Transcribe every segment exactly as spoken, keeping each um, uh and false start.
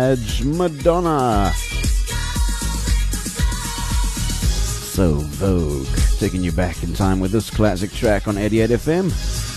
Minaj, Madonna. So Vogue, taking you back in time with this classic track on eighty-eight F M.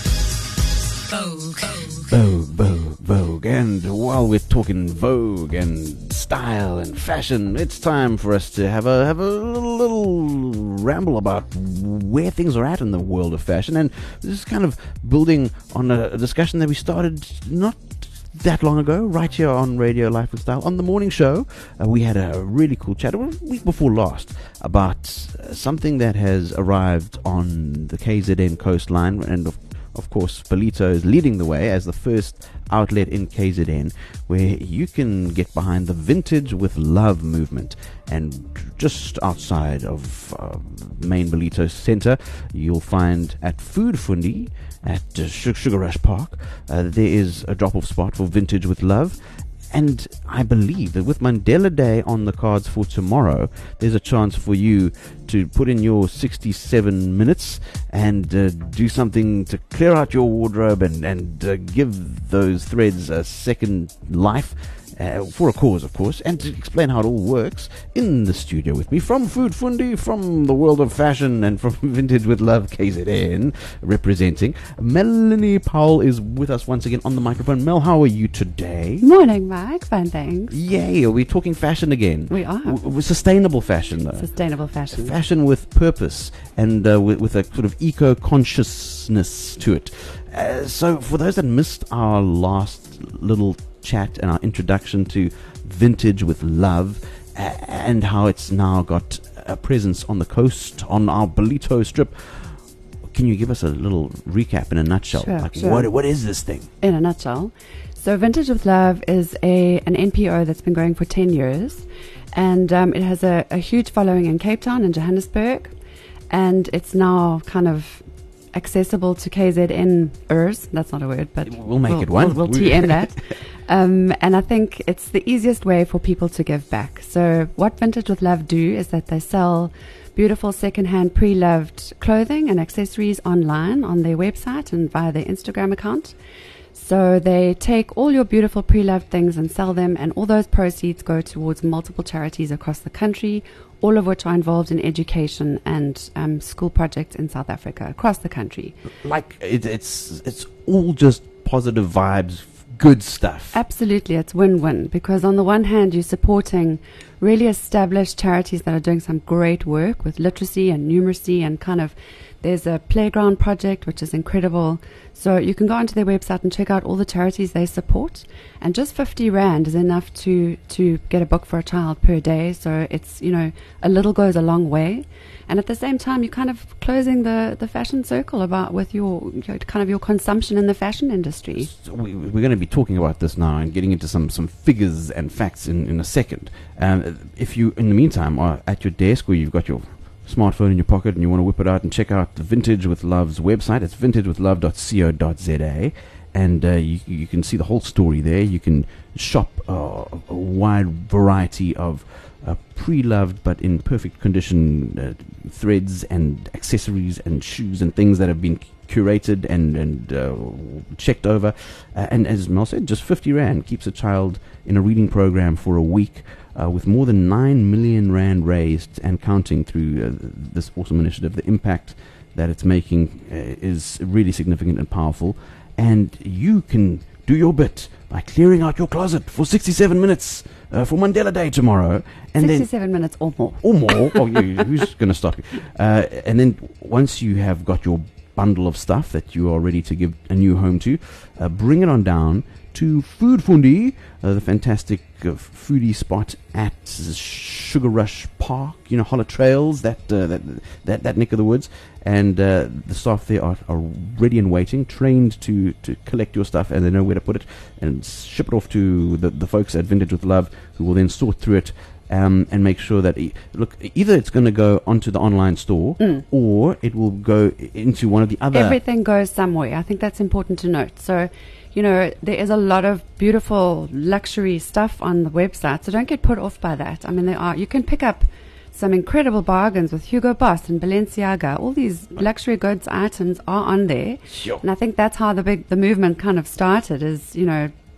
Vogue. Vogue, Vogue, Vogue. And while we're talking Vogue and style and fashion, it's time for us to have a have a little, little ramble about where things are at in the world of fashion. And this is kind of building on a, a discussion that we started not that long ago, right here on Radio Life and Style. On the morning show, uh, we had a really cool chat, a week before last, about uh, something that has arrived on the K Z N coastline, and of Of course, Ballito is leading the way as the first outlet in K Z N where you can get behind the Vintage with Love movement. And just outside of uh, main Ballito Centre, you'll find at Food Fundi at uh, Sugar Rush Park, uh, there is a drop-off spot for Vintage with Love. And I believe that with Mandela Day on the cards for tomorrow, there's a chance for you to put in your sixty-seven minutes and uh, do something to clear out your wardrobe and, and uh, give those threads a second life. Uh, for a cause, of course, and to explain how it all works, in the studio with me from Food Fundi, from the world of fashion, and from Vintage with Love K Z N, representing, Melanie Powell is with us once again on the microphone. Mel, how are you today? Morning, Mike. Fine, thanks. Yay, are we talking fashion again? We are. W- sustainable fashion, though. Sustainable fashion. Fashion with purpose and uh, with, with a sort of eco-consciousness to it. Uh, so, for those that missed our last little chat and our introduction to Vintage with Love, uh, and how it's now got a presence on the coast, on our Ballito strip, can you give us a little recap in a nutshell? Sure, like sure. what what is this thing? In a nutshell. So Vintage with Love is a an N P O that's been going for ten years, and um, it has a, a huge following in Cape Town and Johannesburg, and it's now kind of accessible to K Z N-ers. That's not a word, but We'll make we'll, it one. We'll, we'll T M that. Um, and I think it's the easiest way for people to give back. So what Vintage with Love do is that they sell beautiful second-hand pre-loved clothing and accessories online on their website and via their Instagram account. So they take all your beautiful pre-loved things and sell them, and all those proceeds go towards multiple charities across the country, all of which are involved in education and um, school projects in South Africa, across the country. Like, it, it's it's all just positive vibes, good stuff. Absolutely, it's win-win, because on the one hand, you're supporting really established charities that are doing some great work with literacy and numeracy, and kind of, there's a playground project which is incredible. So you can go onto their website and check out all the charities they support, and just fifty rand is enough to to get a book for a child per day. So it's, you know, a little goes a long way, and at the same time you're kind of closing the the fashion circle about with your, your kind of your consumption in the fashion industry. So we, we're going to be talking about this now and getting into some, some figures and facts in, in a second. Um, if you, in the meantime, are at your desk or you've got your smartphone in your pocket and you want to whip it out and check out the Vintage with Love's website, it's vintage with love dot co dot za, and uh, you, you can see the whole story there. You can shop uh, a wide variety of uh, pre-loved but in perfect condition uh, threads and accessories and shoes and things that have been curated and, and uh, checked over. Uh, and as Mel said, just fifty rand keeps a child in a reading program for a week, uh, with more than nine million rand raised and counting through uh, this awesome initiative. The impact that it's making uh, is really significant and powerful. And you can do your bit by clearing out your closet for sixty-seven minutes uh, for Mandela Day tomorrow. And sixty-seven then, minutes or more. Or more. Oh, you, who's going to stop you? Uh, and then once you have got your bundle of stuff that you are ready to give a new home to, uh, bring it on down to Food Fundi, uh, the fantastic uh, foodie spot at Sugar Rush Park, you know, Holler Trails, that, uh, that that that neck of the woods. And uh, the staff there are, are ready and waiting, trained to, to collect your stuff, and they know where to put it and ship it off to the, the folks at Vintage with Love, who will then sort through it um, and make sure that, e- look, either it's going to go onto the online store Mm. or it will go into one of the other... Everything goes somewhere. I think that's important to note. So, you know, there is a lot of beautiful luxury stuff on the website, so don't get put off by that. I mean, there are, you can pick up some incredible bargains with Hugo Boss and Balenciaga. All these luxury goods items are on there. Sure. And I think that's how the big the movement kind of started, is, you know,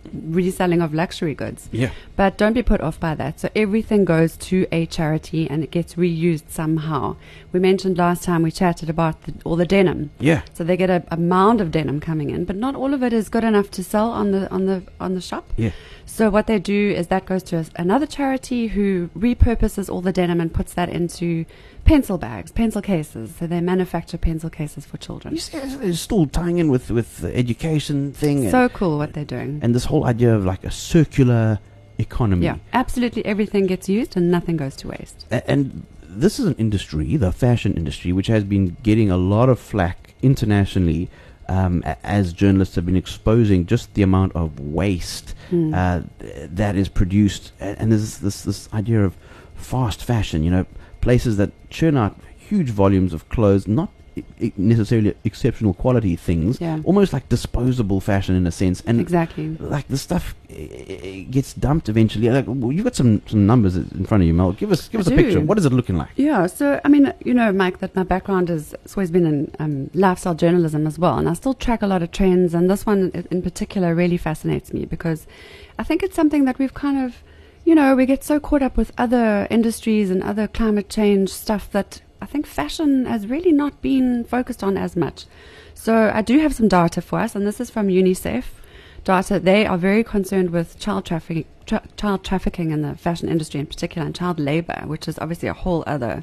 reselling of luxury goods. Yeah. But don't be put off by that. So everything goes to a charity and it gets reused somehow. We mentioned last time we chatted about the, all the denim. Yeah. So they get a, a mound of denim coming in, but not all of it is good enough to sell on the on the on the shop. Yeah. So what they do is that goes to a, another charity who repurposes all the denim and puts that into pencil bags, pencil cases. So they manufacture pencil cases for children. You see, it's still tying in with, with the education thing. So and, cool what they're doing. and this whole idea of like a circular economy. Yeah, absolutely everything gets used and nothing goes to waste. A- and this is an industry, the fashion industry, which has been getting a lot of flack internationally um, a- as journalists have been exposing just the amount of waste Mm. uh, th- that is produced. A- And there's this, this idea of fast fashion, you know, places that churn out huge volumes of clothes, not I- I necessarily exceptional quality things, Yeah. almost like disposable fashion in a sense. And Exactly. like the stuff uh, gets dumped eventually. Like, well, you've got some, some numbers in front of you, Mel. Give us give I us a do. picture. What is it looking like? Yeah, so I mean, you know, Mike, that my background is it's always been in um, lifestyle journalism as well, and I still track a lot of trends, and this one i- in particular really fascinates me because I think it's something that we've kind of, you know, we get so caught up with other industries and other climate change stuff that I think fashion has really not been focused on as much. So I do have some data for us, and this is from UNICEF data. They are very concerned with child trafficking, tra- child trafficking in the fashion industry in particular, and child labor, which is obviously a whole other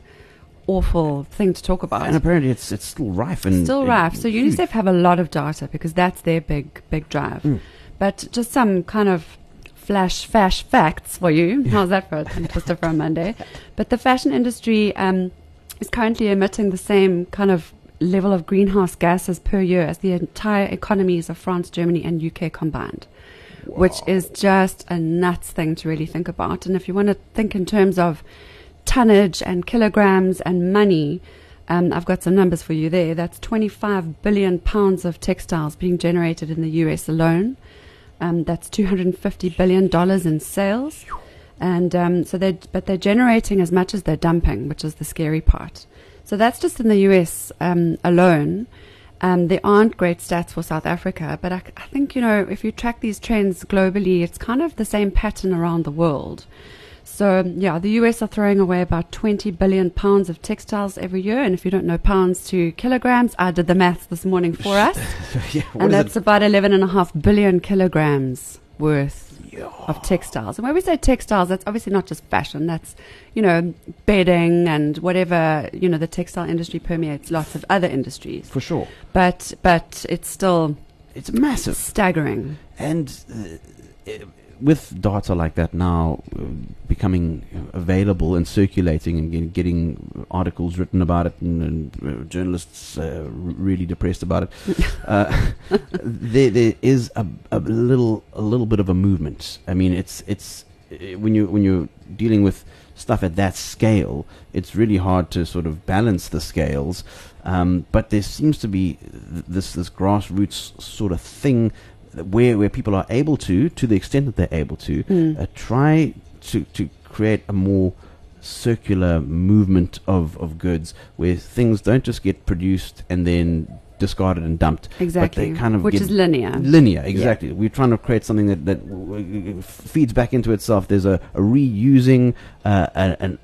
awful thing to talk about. And apparently, it's it's still rife and Still and rife. So huge. UNICEF have a lot of data because that's their big, big drive. Mm. But just some kind of flash, fash facts for you. How's that for a tongue twister for a Monday? But the fashion industry um, is currently emitting the same kind of level of greenhouse gases per year as the entire economies of France, Germany, and U K combined, which is just a nuts thing to really think about. And if you want to think in terms of tonnage and kilograms and money, um, I've got some numbers for you there. That's twenty-five billion pounds of textiles being generated in the U S alone. Um, that's two hundred fifty billion dollars in sales. And um, so they, but they're generating as much as they're dumping, which is the scary part. So that's just in the U S um, alone. Um, there aren't great stats for South Africa, but I, I think, you know, if you track these trends globally, it's kind of the same pattern around the world. So, yeah, the U S are throwing away about twenty billion pounds of textiles every year. And if you don't know pounds to kilograms, I did the maths this morning for us. yeah, what And is that's it? about eleven and a half billion kilograms worth Yeah. of textiles. And when we say textiles, that's obviously not just fashion. That's, you know, bedding and whatever, you know, the textile industry permeates lots of other industries. For sure. But, but it's still It's massive. staggering. And uh, uh, with data like that now uh, becoming available and circulating and get, getting articles written about it and, and uh, journalists uh, r- really depressed about it, uh, there there is a, a little a little bit of a movement. I mean, it's it's uh, when you when you're dealing with stuff at that scale, it's really hard to sort of balance the scales. Um, but there seems to be th- this this grassroots sort of thing where where people are able to, to the extent that they're able to, Mm. uh, try to to create a more circular movement of, of goods where things don't just get produced and then discarded and dumped. Exactly. But they kind of Which get is linear. Linear, exactly. We're trying to create something that, that w- w- feeds back into itself. There's a, a reusing, uh, a, an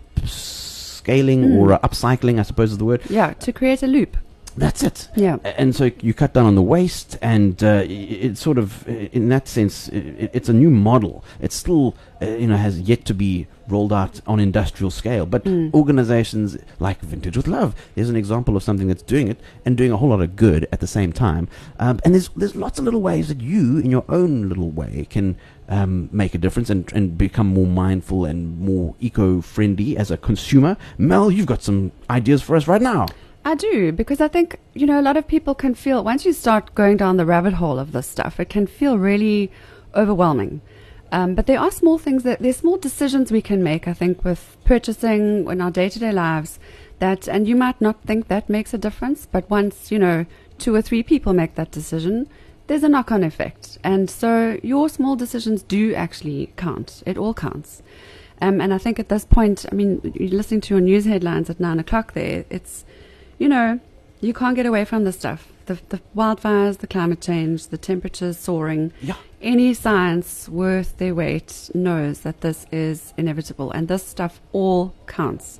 upscaling Mm. or a upcycling, I suppose is the word. Yeah, to create a loop. That's it. Yeah. A- And so you cut down on the waste, and uh, i- it's sort of, i- in that sense, i- i- it's a new model. It still, uh, you know, has yet to be rolled out on industrial scale. But Mm. organizations like Vintage with Love is an example of something that's doing it and doing a whole lot of good at the same time. Um, and there's there's lots of little ways that you, in your own little way, can um, make a difference and, and become more mindful and more eco-friendly as a consumer. Mel, you've got some ideas for us right now. I do, because I think, you know, a lot of people can feel, once you start going down the rabbit hole of this stuff, it can feel really overwhelming. Um, but there are small things that, there's small decisions we can make, I think, with purchasing in our day-to-day lives that, and you might not think that makes a difference, but once, you know, two or three people make that decision, there's a knock-on effect. And so your small decisions do actually count. It all counts. Um, and I think at this point, I mean, you're listening to your news headlines at nine o'clock there, it's, you know, you can't get away from this stuff. the, the wildfires, the climate change, the temperatures soaring. Yeah. Any science worth their weight knows that this is inevitable, and this stuff all counts.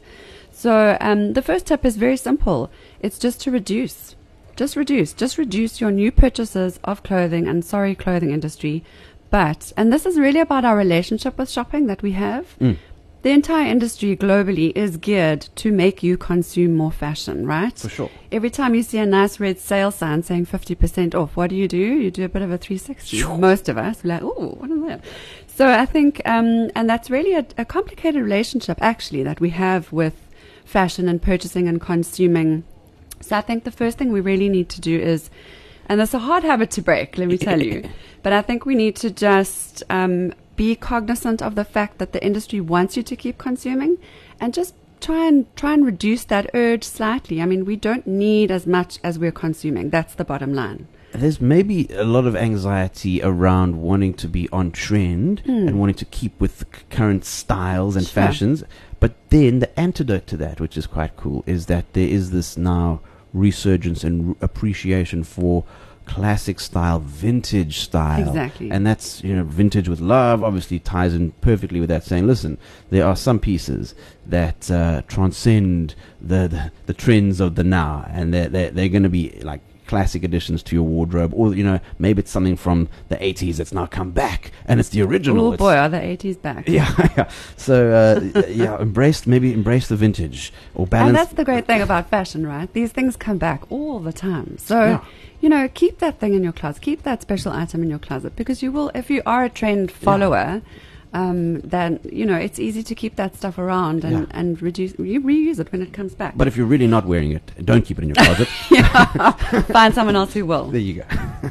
So um, the first tip is very simple. It's just to reduce. Just reduce. Just reduce your new purchases of clothing, and sorry, clothing industry. But, and this is really about our relationship with shopping that we have. Mm. The entire industry globally is geared to make you consume more fashion, right? For sure. Every time you see a nice red sale sign saying fifty percent off, what do you do? You do a bit of a three sixty. Sure. Most of us, we're like, oh, what is that? So I think, um, and that's really a, a complicated relationship, actually, that we have with fashion and purchasing and consuming. So I think the first thing we really need to do is, and it's a hard habit to break, let me tell you, but I think we need to just um, be cognizant of the fact that the industry wants you to keep consuming, and just try and try and reduce that urge slightly. I mean, we don't need as much as we're consuming. That's the bottom line. There's maybe a lot of anxiety around wanting to be on trend Mm. and wanting to keep with the c- current styles and Sure. fashions. But then the antidote to that, which is quite cool, is that there is this now resurgence and r- appreciation for classic style, vintage style. Exactly. And that's, you know, vintage with love obviously ties in perfectly with that, saying, listen, there are some pieces that uh, transcend the, the the trends of the now, and they're, they're, they're going to be like classic additions to your wardrobe, or, you know, maybe it's something from the eighties that's now come back and it's the original. Oh It's- boy, are the eighties back. yeah, yeah. So uh, yeah, embrace maybe embrace the vintage or balance. And that's the great thing about fashion, right? These things come back all the time. So, Yeah. you know, keep that thing in your closet. Keep that special item in your closet, because you will, if you are a trend follower, um, then, you know, it's easy to keep that stuff around and, Yeah. and reduce, you reuse it when it comes back. But if you're really not wearing it, don't keep it in your closet. yeah, find someone else who will There you go.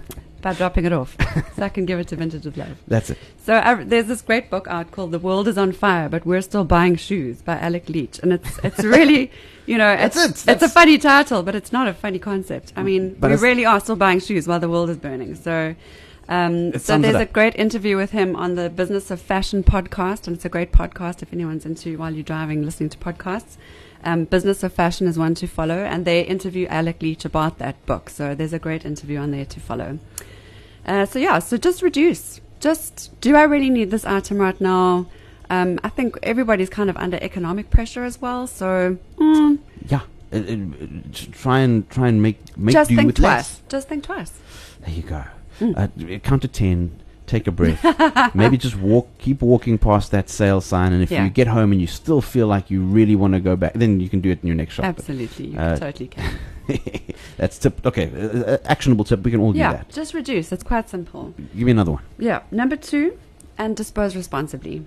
by dropping it off, so I can give it to Vintage with Love. That's it. So uh, there's this great book out called "The World Is on Fire, But We're Still Buying Shoes" by Alec Leach, and it's it's really, you know, That's it's it. it's That's- a funny title, but it's not a funny concept. I mean, But we it's- really are still buying shoes while the world is burning. So. Um, It so sums it there's a up. great interview with him on the Business of Fashion podcast, and it's a great podcast if anyone's into while you're driving listening to podcasts. Um, Business of Fashion is one to follow, and they interview Alec Leach about that book. So there's a great interview on there to follow. Uh, so yeah, so just reduce. Just, do I really need this item right now? Um, I think everybody's kind of under economic pressure as well. So mm, Yeah. Uh, uh, uh, try and try and make make just do think with twice. less. Just think twice. There you go. Mm. Uh, count to ten. Take a breath. Maybe just walk. Keep walking past that sale sign, and if Yeah. you get home and you still feel like you really want to go back, then you can do it in your next shop. Absolutely, you Uh, totally can. That's tip. Okay, uh, uh, actionable tip. We can all Yeah, do that. just reduce. It's quite simple. Give me another one. Yeah. Number two, and dispose responsibly.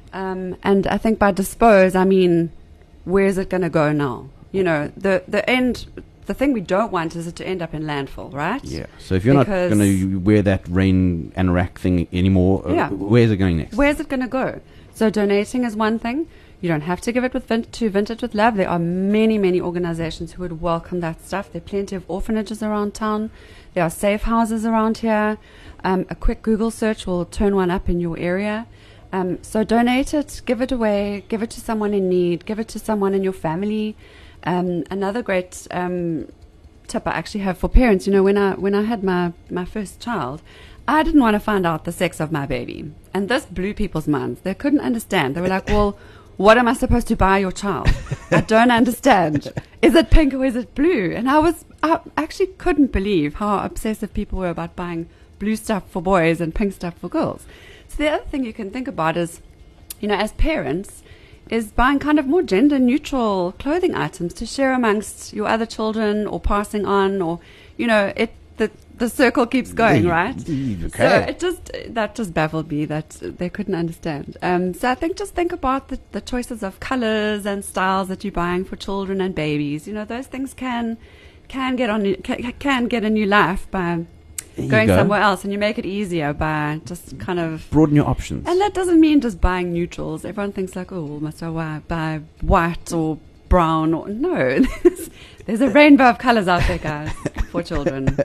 Um, and I think by dispose, I mean, where's it going to go now? You know, the, the end, the thing we don't want is it to end up in landfill, right? Yeah. So if you're not Because- going to wear that rain anorak thing anymore, uh, Yeah. where's it going next? Where's it going to go? So donating is one thing. You don't have to give it with vin- to Vintage with Love. There are many, many organizations who would welcome that stuff. There are plenty of orphanages around town. There are safe houses around here. Um, a quick Google search will turn one up in your area. Um, so donate it, give it away, give it to someone in need, give it to someone in your family. Um, another great um, tip I actually have for parents, you know, when I when I had my, my first child, I didn't want to find out the sex of my baby. And this blew people's minds. They couldn't understand. They were like, well, what am I supposed to buy your child? I don't understand. Is it pink or is it blue? And I was, I actually couldn't believe how obsessive people were about buying blue stuff for boys and pink stuff for girls. So the other thing you can think about is, you know, as parents, is buying kind of more gender neutral clothing items to share amongst your other children, or passing on, or, you know, it, the, the circle keeps going, Yeah, right? okay. So it just, that just baffled me that they couldn't understand. Um, so I think just think about the, the choices of colors and styles that you're buying for children and babies. You know, those things can, can get on, can, can get a new life by There you going go. somewhere else, and you make it easier by just kind of. Broaden your options. And that doesn't mean just buying neutrals. Everyone thinks like, oh, well, must I buy, buy white or brown? Or no, there's, there's a rainbow of colors out there, guys, for children.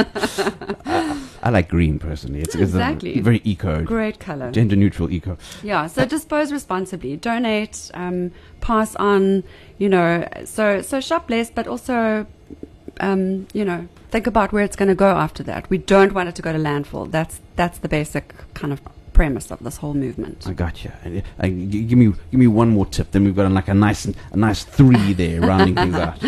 I, I like green personally. It's, it's Exactly. a very eco, Great color. gender neutral eco. Yeah, so dispose responsibly, donate, um, pass on, you know, so so shop less, but also um, you know, think about where it's going to go after that. We don't want it to go to landfill. That's that's the basic kind of premise of this whole movement. I got you. Uh, uh, g- give me give me one more tip. Then we've got like a nice a nice three there, rounding things out.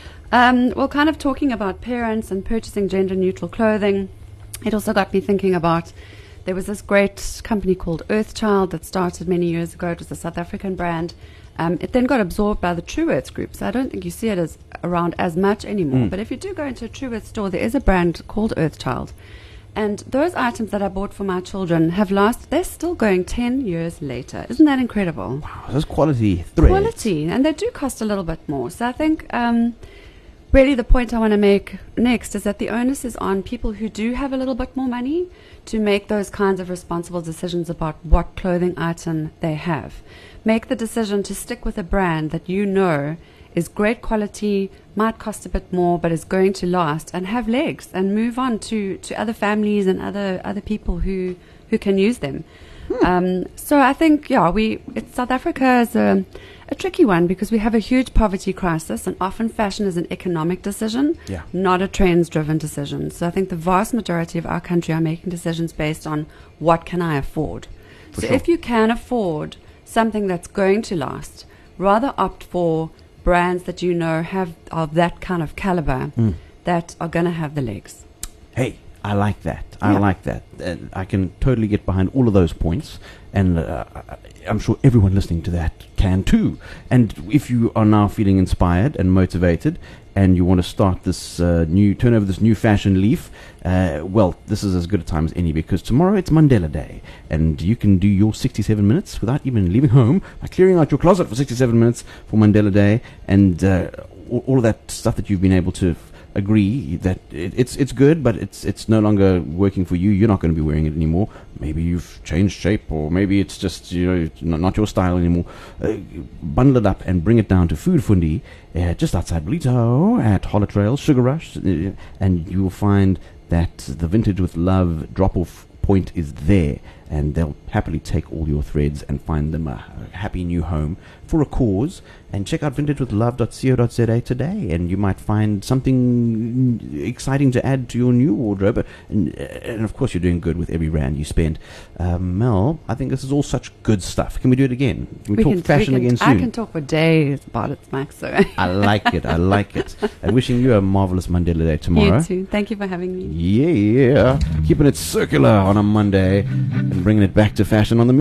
Um, well, kind of talking about parents and purchasing gender-neutral clothing, it also got me thinking about, there was this great company called Earthchild that started many years ago. It was a South African brand. Um, it then got absorbed by the True Earth group, so I don't think you see it as around as much anymore. Mm. But if you do go into a True Earth store, there is a brand called Earthchild. And those items that I bought for my children have lasted, they're still going ten years later. Isn't that incredible? Wow, those quality threads. Quality, and they do cost a little bit more. So I think um, really the point I want to make next is that the onus is on people who do have a little bit more money to make those kinds of responsible decisions about what clothing item they have. Make the decision to stick with a brand that you know is great quality, might cost a bit more, but is going to last, and have legs, and move on to, to other families and other other people who, who can use them. Hmm. Um, so I think, yeah, we it's South Africa is a, a tricky one because we have a huge poverty crisis, and often fashion is an economic decision, Yeah. not a trends-driven decision. So I think the vast majority of our country are making decisions based on what can I afford. For so sure. if you can afford something that's going to last, rather opt for brands that you know have of that kind of caliber Mm. that are going to have the legs. Hey, I like that. I Yeah. like that. And I can totally get behind all of those points. And uh, I- I'm sure everyone listening to that can too. And if you are now feeling inspired and motivated and you want to start this uh, new, turn over this new fashion leaf, uh, well, this is as good a time as any because tomorrow it's Mandela Day. And you can do your sixty-seven minutes without even leaving home by clearing out your closet for sixty-seven minutes for Mandela Day. And uh, all, all of that stuff that you've been able to agree that it, it's it's good, but it's it's no longer working for you. You're not going to be wearing it anymore. Maybe you've changed shape, or maybe it's just you know not, not your style anymore. Uh, bundle it up and bring it down to Food Fundi, uh, just outside Blito at Holler Trail, Sugar Rush, uh, and you will find that the Vintage with Love drop-off point is there, and they'll happily take all your threads and find them a, a happy new home for a cause. And check out vintage with love dot co dot za today, and you might find something exciting to add to your new wardrobe. And, and of course, you're doing good with every rand you spend. Um, Mel, I think this is all such good stuff. Can we do it again? Can we, We talk can- fashion we can- again soon? I can talk for days about it, Max. So I like it. I like it. And wishing you a marvelous Mandela Day tomorrow. you too. Thank you for having me. Yeah, keeping it circular on a Monday and bringing it back to fashion on the